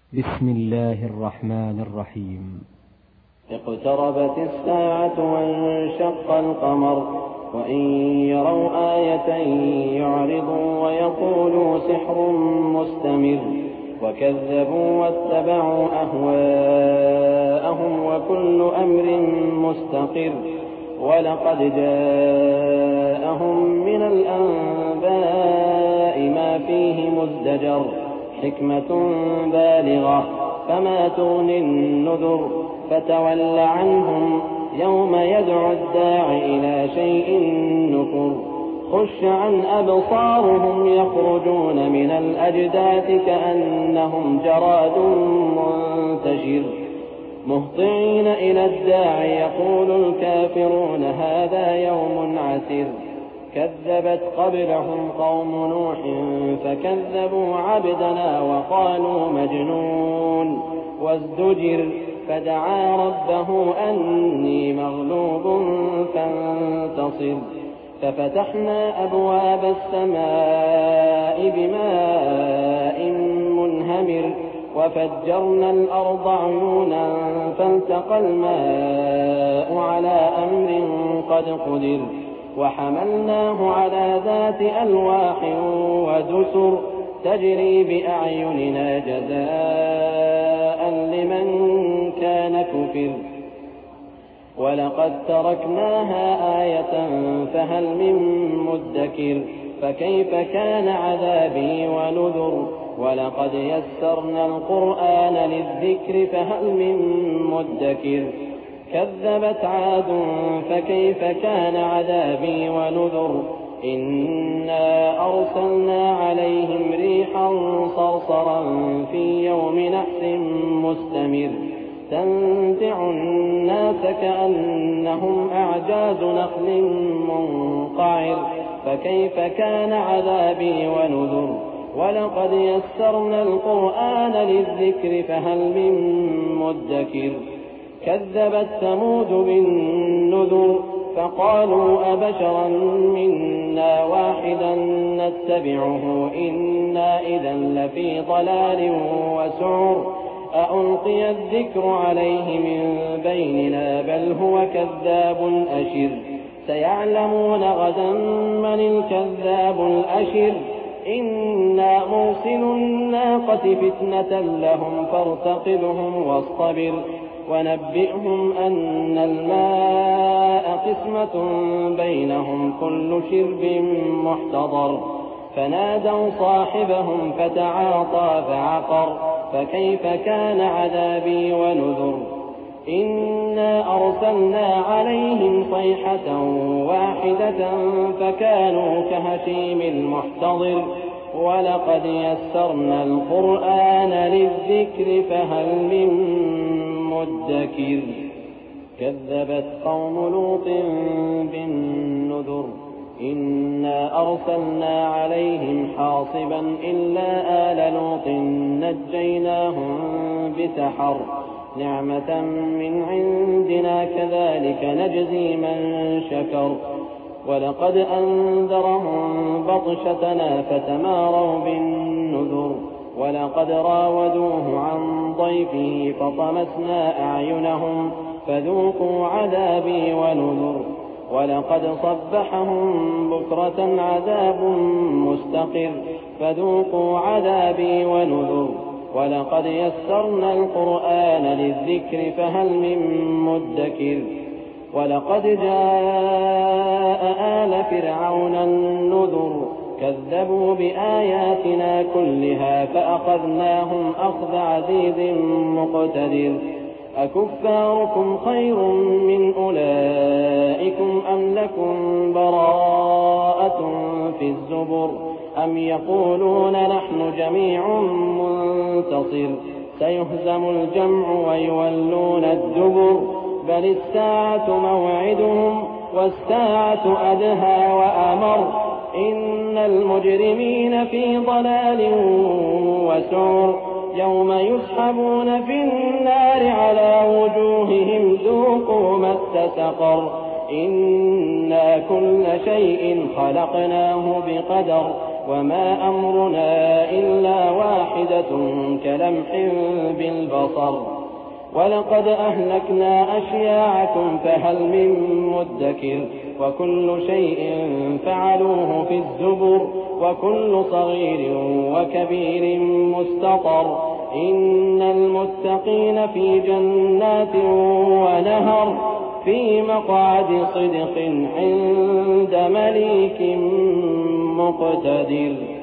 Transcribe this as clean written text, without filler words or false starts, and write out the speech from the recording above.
بسم الله الرحمن الرحيم. اقتربت الساعة وانشق القمر وإن يروا آية يعرضوا ويقولوا سحر مستمر وكذبوا واتبعوا أهواءهم وكل أمر مستقر ولقد جاءهم من الأنباء ما فيه مزدجر حكمة بالغة فما تغني النذر فتول عنهم يوم يدعو الداع إلى شيء نكر خش عن أبصارهم يخرجون من الأجداث كأنهم جراد منتشر مهطعين إلى الداع يقول الكافرون هذا يوم عسر كذبت قبلهم قوم نوح فكذبوا عبدنا وقالوا مجنون وازدجر فدعا ربه أني مغلوب فانتصر ففتحنا أبواب السماء بماء منهمر وفجرنا الأرض عيونا فالتقى الماء على أمر قد قدر وحملناه على ذات ألواح ودسر تجري بأعيننا جزاء لمن كان كفر ولقد تركناها آية فهل من مدكر فكيف كان عذابي ونذر ولقد يسرنا القرآن للذكر فهل من مدكر كذبت عاد فكيف كان عذابي ونذر إنا أرسلنا عليهم ريحا صرصرا في يوم نحس مستمر تنزع الناس كأنهم أعجاز نخل منقعر فكيف كان عذابي ونذر ولقد يسرنا القرآن للذكر فهل من مدكر كذبت ثمود بالنذر فقالوا أبشرا منا واحدا نتبعه إنا إذا لفي ضلال وسعر أألقي الذكر عليه من بيننا بل هو كذاب أشر سيعلمون غدا من الكذاب الأشر إنا مرسل الناقة فتنة لهم فارتقبهم واصطبر ونبئهم أن الماء قسمة بينهم كل شرب محتضر فنادوا صاحبهم فتعاطى فعقر فكيف كان عذابي ونذر إنا أرسلنا عليهم صيحة واحدة فكانوا كهشيم المحتضر ولقد يسرنا القرآن للذكر فهل من مدكر كذبت قوم لوط بالنذر إنا أرسلنا عليهم حاصبا إلا آل لوط نجيناهم بسحر نعمة من عندنا كذلك نجزي من شكر ولقد أنذرهم بطشتنا فتماروا بالنذر ولقد راودوه عن ضيفه فطمسنا أعينهم فذوقوا عذابي ونذر ولقد صبحهم بكرة عذاب مستقر فذوقوا عذابي ونذر ولقد يسرنا القرآن للذكر فهل من مدكر ولقد جاء آل فرعون النذر كذبوا بآياتنا كلها فأخذناهم أخذ عزيز مقتدر أكفاركم خير من أولئكم أم لكم براءة في الزبر أم يقولون نحن جميع منتصر سيهزم الجمع ويولون الدبر بل الساعة موعدهم والساعة أدهى وأمر إن المجرمين في ضلال وسعر يوم يسحبون في النار على وجوههم ذوقوا مس سقر إنا كل شيء خلقناه بقدر وما أمرنا إلا واحدة كلمح بالبصر ولقد أهلكنا أشياعكم فهل من مدكر وكل شيء فعلوه في الزبر وكل صغير وكبير مستطر إن المتقين في جنات ونهر في مقعد صدق عند مليك مقتدر.